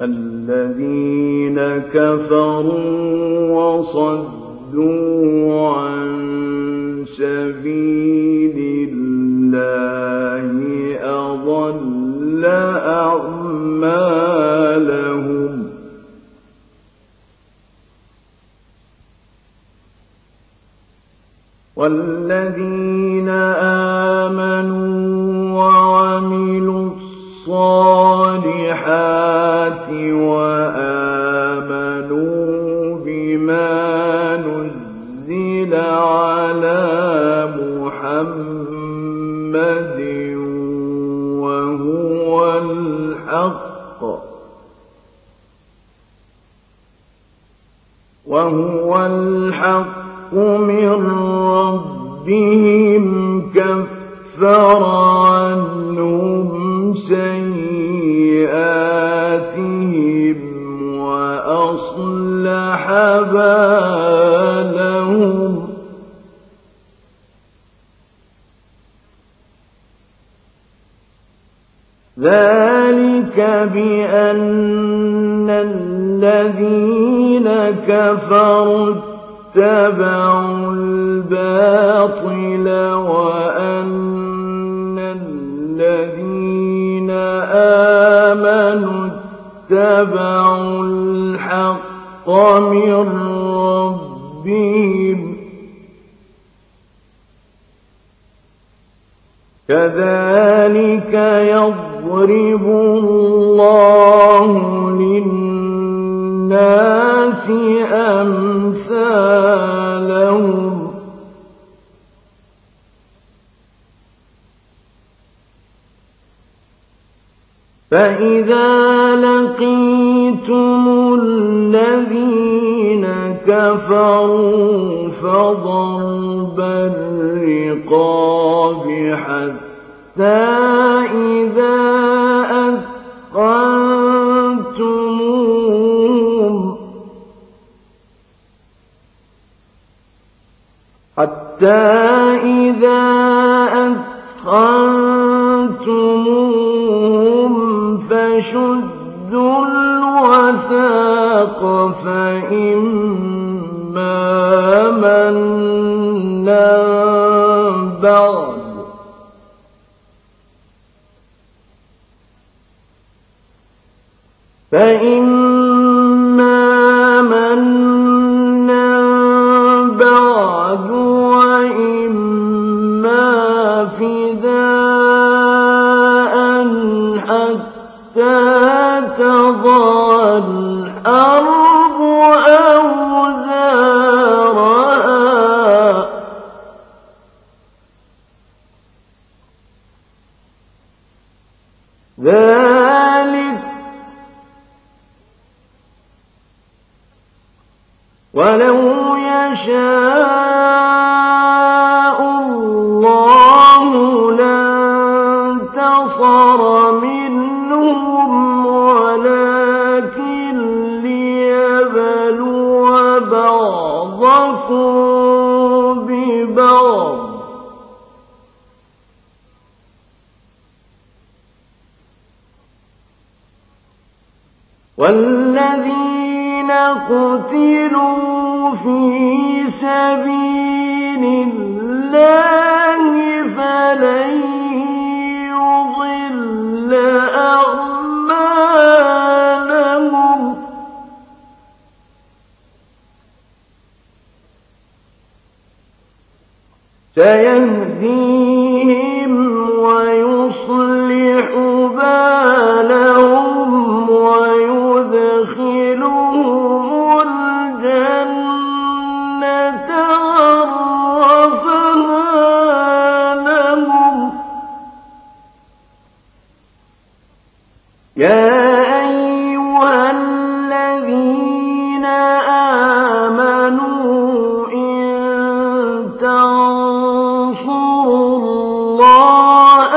الذين كفروا وصدوا عن سبيل الله أضل أعمالهم والذين آمنوا وعملوا الصالحات وآمنوا بما نزل على محمد وهو الحق من ربهم كفر عنهم سيئاتهم وأصلح بالهم ذلك بأن الذين كفروا اتبعوا الباطل وأن الذين آمنوا اتبعوا الحق من ربهم كذلك يضرب الله للناس أمثالهم فإذا لقيتم الذين كفروا فضرب الرقاب حتى إذا أثخنتموهم فشدوا الوثاق فإما منا بعد وإما فداء حتى تضع الحرب أوزارها ذلك ولو يشاء الله لانتصر منهم ولكن ليبلو بعضكم ببعض والذين قتلوا في سبيل الله فلن يضل أعمالهم سيهديهم ويصلح بالهم ويدخلهم الجنة عرفها لهم يا أيها الذين آمنوا إن تنصروا الله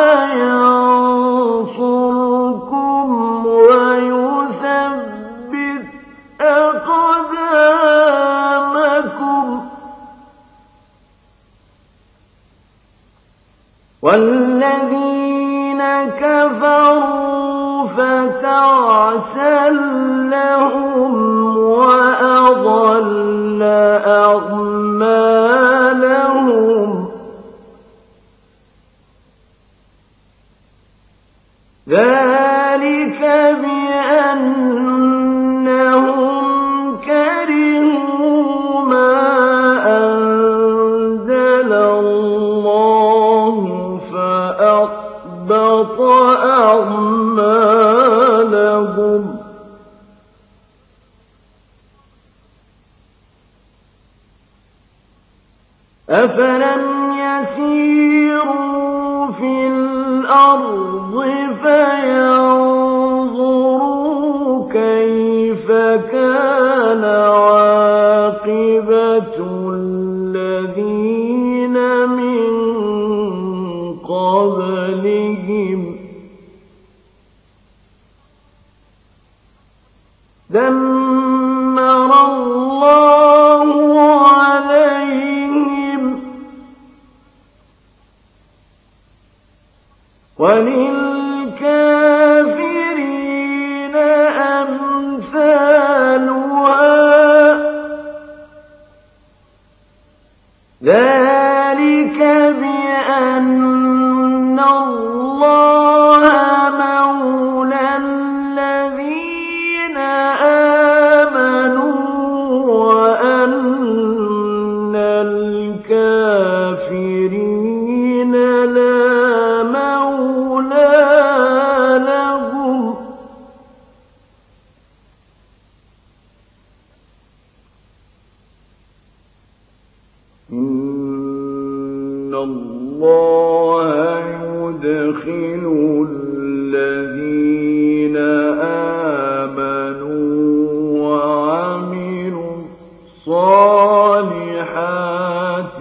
ينصركم ويثبت أقدامكم والذين كفروا فتعسا لهم وأضل أعمالهم ذلك بأنهم كرهوا ما أنزل الله فأحبط أعمالهم أفلم يسيروا في الأرض فينظروا كيف كان عاقبة الذين من قبلهم دمر الله عليهم وللكافرين أمثالها ذلك بأن الله مولى الذين آمنوا وأن الكافرين لا مولى لهم إن الله يدخل الذين آمنوا وعملوا الصالحات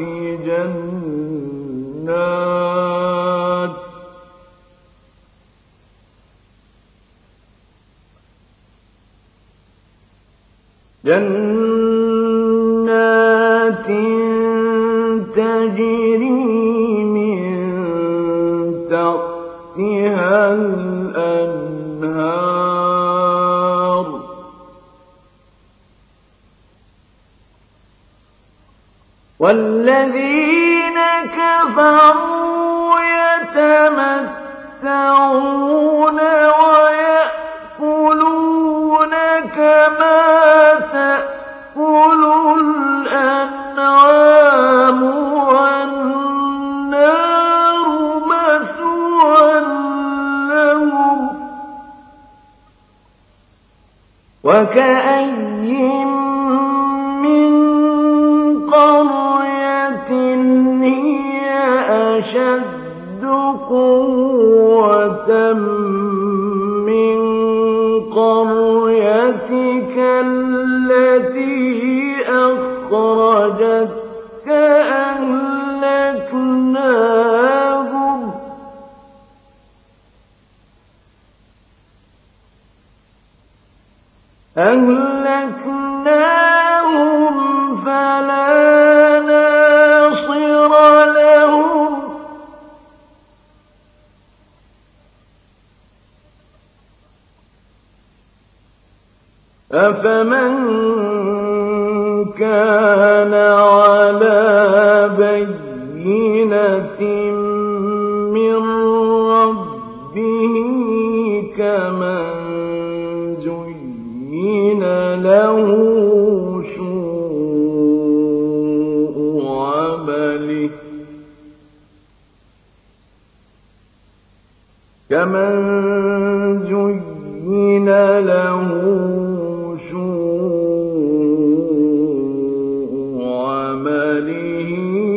جنات تجري من تحتها الأنهار والذين كفروا يتمتعون ويأكلون كما تأكل الأنعام والنار مثوى لهم وكأين من قرية هي أشد قوة من قريتك التي أخرجتك أهلكناهم فلا ناصر لهم أفمن كان على بينة من ربه كمن زين له سوء عمله كمن زين له سوء عمله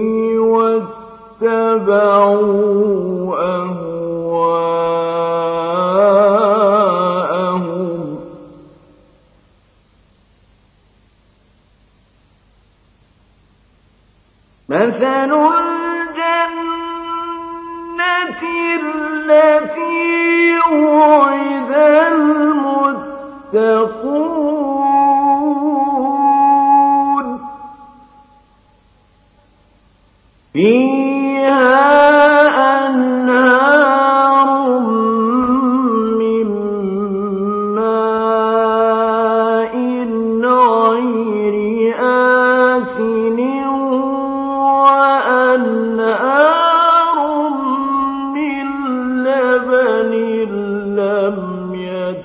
واتبعوا أهواءهم مثل الجنة التي وعد المتقون فيها أنهار من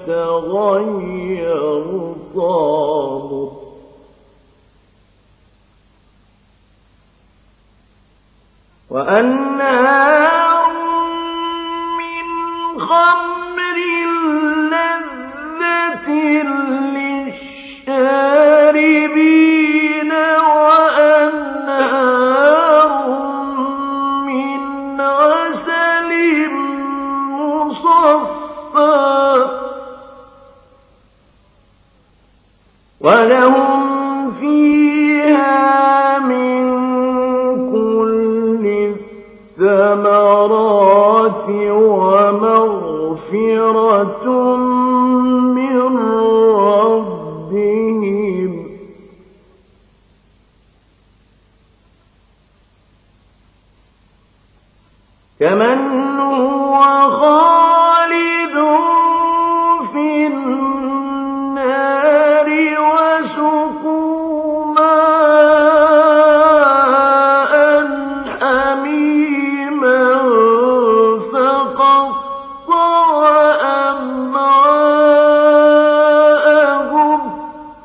يتغير طعمه وأنهار من خمر لذة للشاربين وأنهار من عسل مصفى ولهم فيها من كل الثمرات ومغفرة من ربهم كمن هو خالد في النار وسقوا ماء حميما فقطع أمعاءهم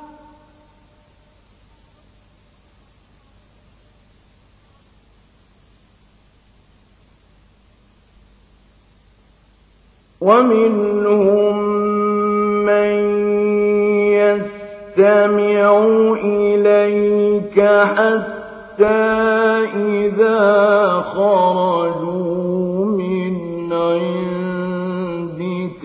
ومنهم من يستمع إليك حتى إذا خرجوا من عندك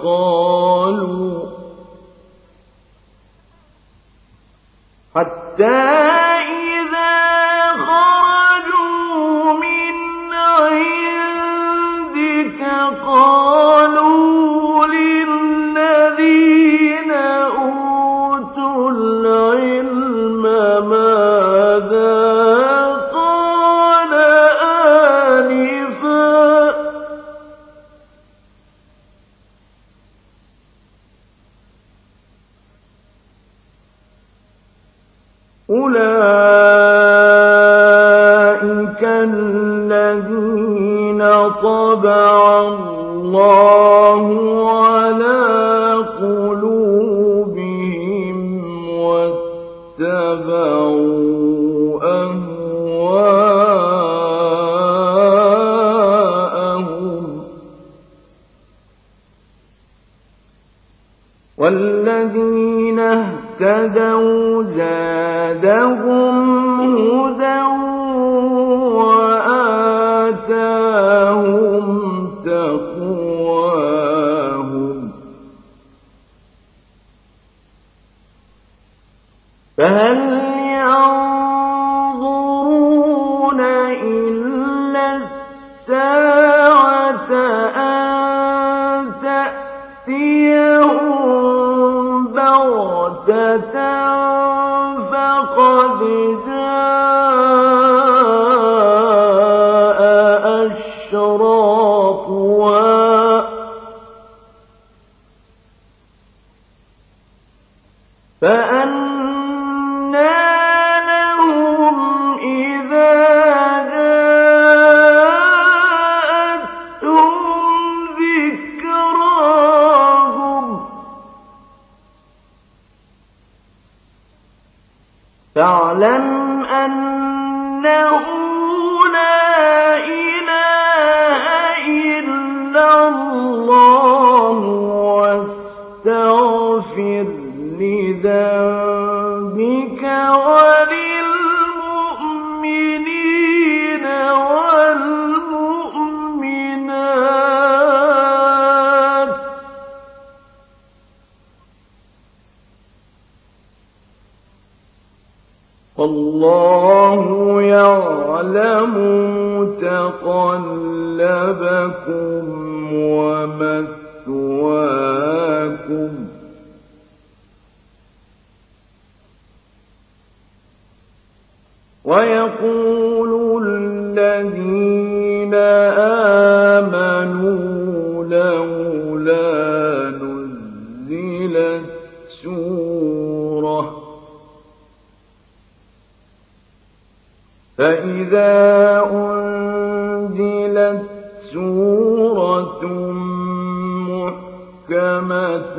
قالوا للذين أوتوا العلم ماذا قال آنفا أولئك الذين طبع الله على قلوبهم واتبعوا أهواءهم والذين اهتدوا زادهم هدى وآتاهم تقواهم فهل ينظرون إلا الساعة أن تأتيهم بغتة فقد جاء أشراطها فأنى لهم إذا جاءتهم ذكراهم فاعلم أنه لا إله إلا الله واستغفر لذنبك وللمؤمنين والمؤمنات والله يعلم متقلبكم ومثواكم ويقول الذين آمنوا لولا نزلت سورة فإذا أنزلت سورة محكمة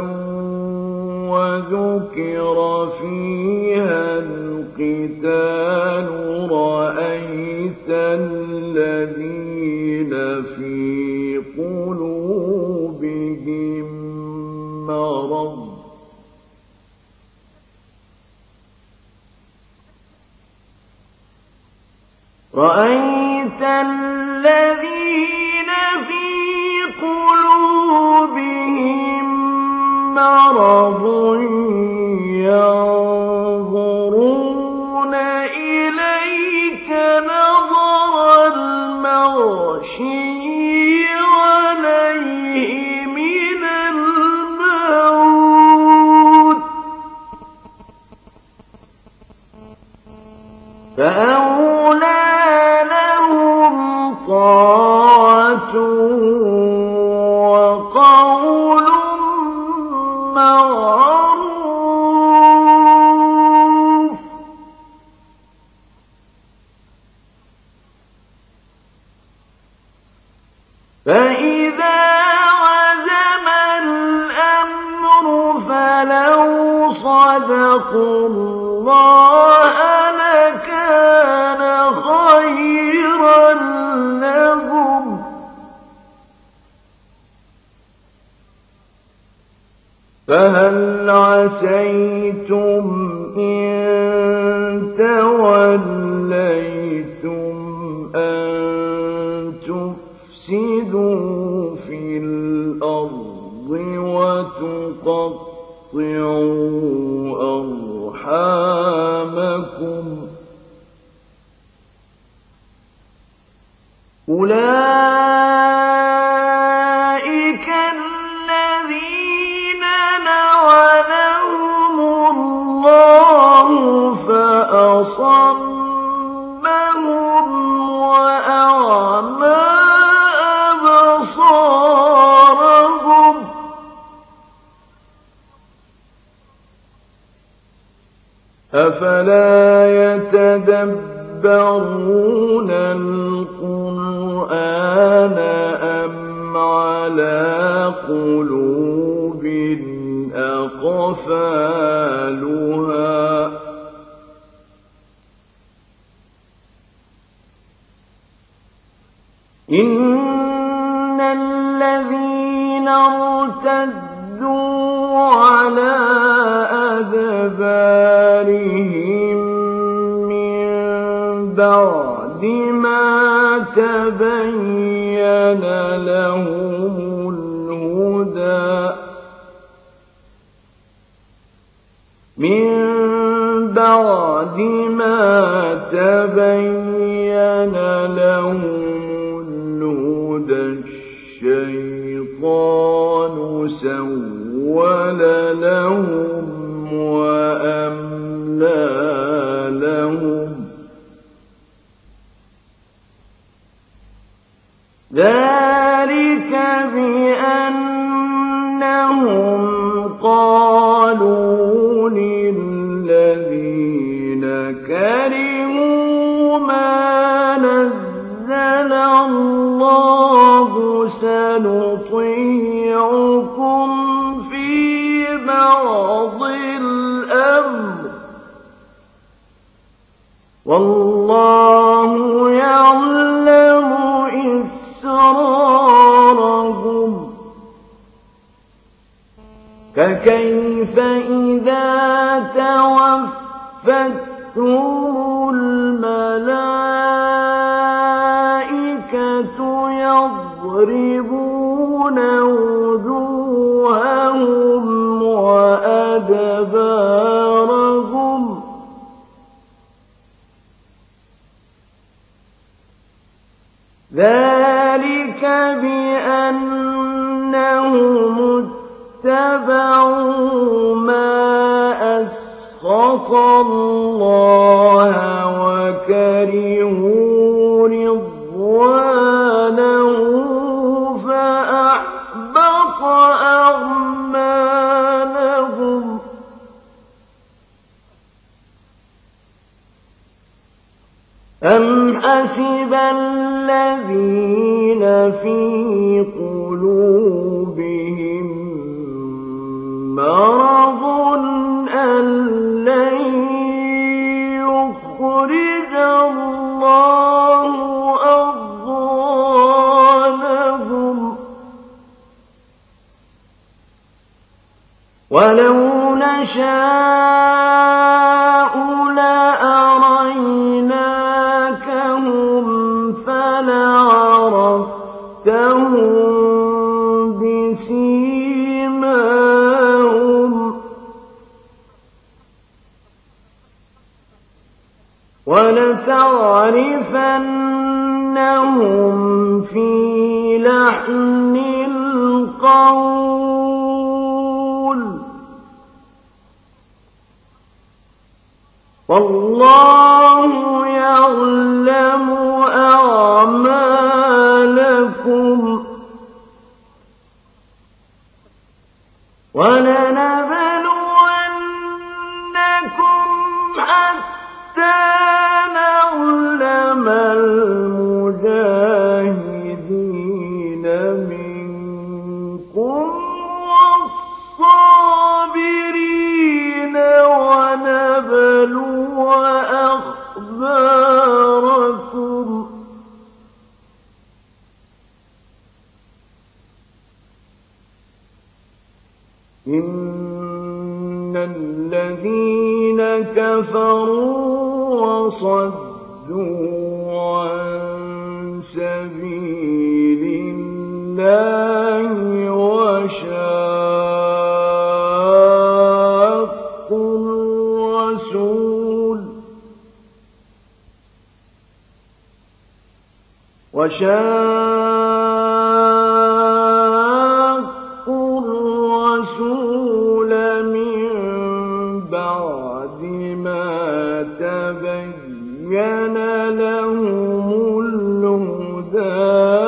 وذكر فيها القتال رأيت الذين في قلوبهم مرض ينظرون إليك نظر المغشي عليه من الموت فأولى لهم طاعة وقول معروف فإذا عزم الأمر فلو صدقوا الله لكان خيرا لهم فهل عسيتم إن توليتم أن تفسدوا في الأرض وتقطعوا أرحامكم أولئك الذين لعنهم الله فأصمهم وأعمى أبصارهم أفلا يتدبرون القرآن أم على قلوب أقفالها إن الذين ارتدوا على أدبارهم من بعد ما تبين لهم الهدى الشيطان سول لهم وأملى لهم ذلك بأنهم قالوا للذين كرهوا ما نزل الله سنطيعكم في بعض الأمر والله يعلم إسرارهم فكيف إذا توفتهم الملائكة يضربون وجوههم وأدبارهم ذلك بأنهم اتبعوا ما أسخط الله وكرهوا رضوانه فأحبط أعمالهم أم حسب الذين في قلوبهم وَلَوْ نَشَاءُ لَأَرَيْنَاكَهُمْ فَلَعَرَفْتَهُم بِسِيمَاهُمْ وَلَتَعْرِفَنَّهُمْ فِي لَحْنِ الْقَوْلِ ۚ وَاللَّهُ يَعْلَمُ أَعْمَالَكُمْ ۚ وَلَنَبْلُوَنَّكُمْ حَتَّىٰ نَعْلَمَ الْمُجَاهِدِينَ مِنكُمْ وَالصَّابِرِينَ وَنَبْلُوَ أَخْبَارَكُمْ ۚ إِنَّ الَّذِينَ كَفَرُوا وَصَدُّوا عَن سَبِيلِ اللَّهِ وَشَاقُّوا الرَّسُولَ مِن بَعْدِ مَا تَبَيَّنَ لَهُمُ الْهُدَىٰ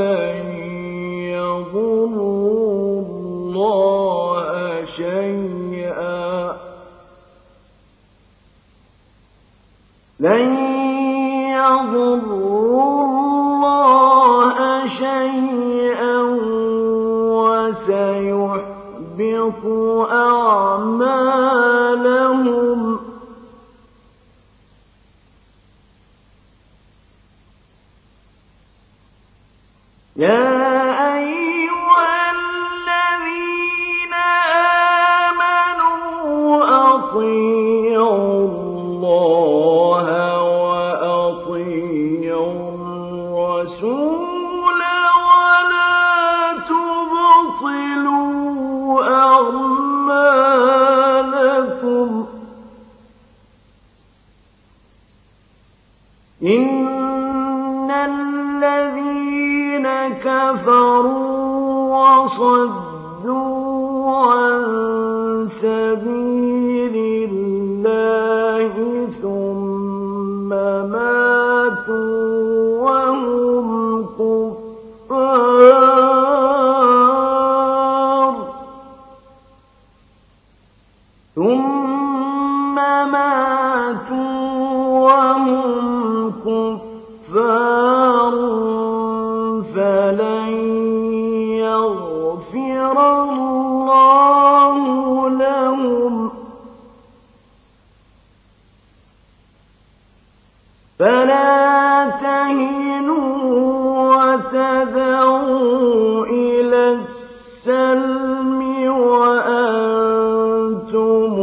لَن يَضُرُّوا اللَّهَ شَيْئًا وَسَيُحْبِطُ أَعْمَالَهُمْ ۗ يَا أَيُّهَا الَّذِينَ آمَنُوا أَطِيعُوا اللَّهَ وَأَطِيعُوا الرَّسُولَ وَلَا تُبْطِلُوا أَعْمَالَكُمْ ۚ إِنَّ الَّذِينَ كَفَرُوا وَصَدُّوا عَن سَبِيلِ اللَّهِ ثُمَّ مَاتُوا وَهُمْ كُفَّارٌ فَلَن يَغْفِرَ اللَّهُ لَهُمْ ۖ فَلَا تَهِنُوا وَتَدْعُوا إِلَى السَّلْمِ وَأَنتُمُ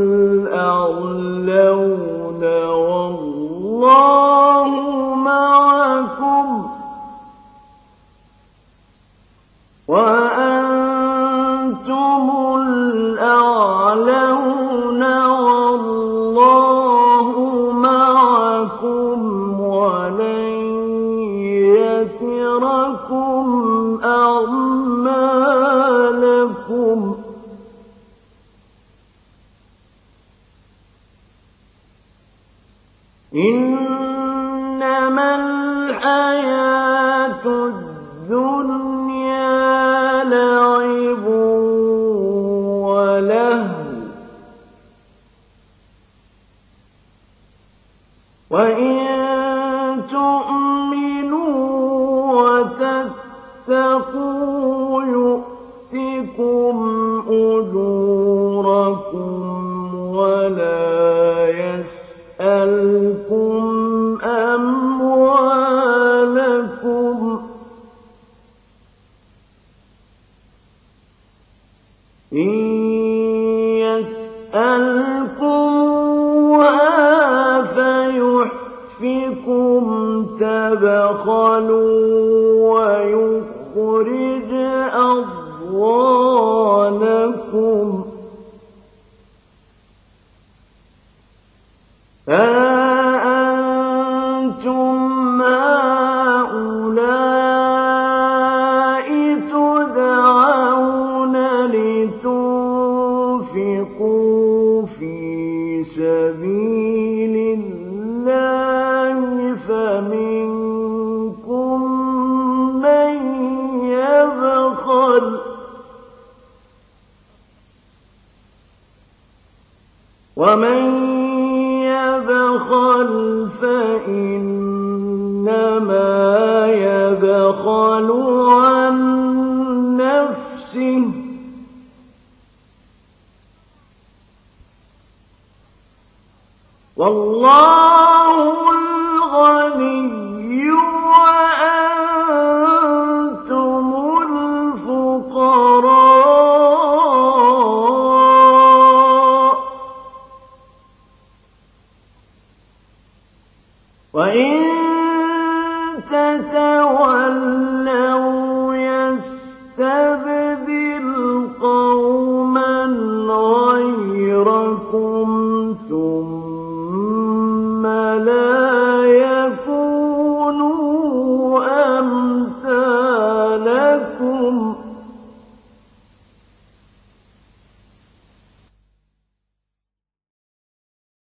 الْأَعْلَوْنَ وَاللَّهُ مَعَكُمْ وَلَن يَتِرَكُمْ أَعْمَالَكُمْ ۖ إِنَّمَا الْحَيَاةُ الدُّنْيَا لَعِبٌ وَلَهْوٌ ۚ وَإِن تُؤْمِنُوا وَتَتَّقُوا يُؤْتِكُمْ أُجُورَكُمْ وَلَا يَسْأَلْكُمْ أَمْوَالَكُمْ ۖ إِن يسألكموها فيحفكم تبخلوا ويخرج أضغانكم أنتم هؤلاء تدعون لتنفقوا في سبيل الله فمنكم من يبخل ومن يبخل فإنما يبخل عن نفسه والله الغني وأنتم الفقراء وإن تتولوا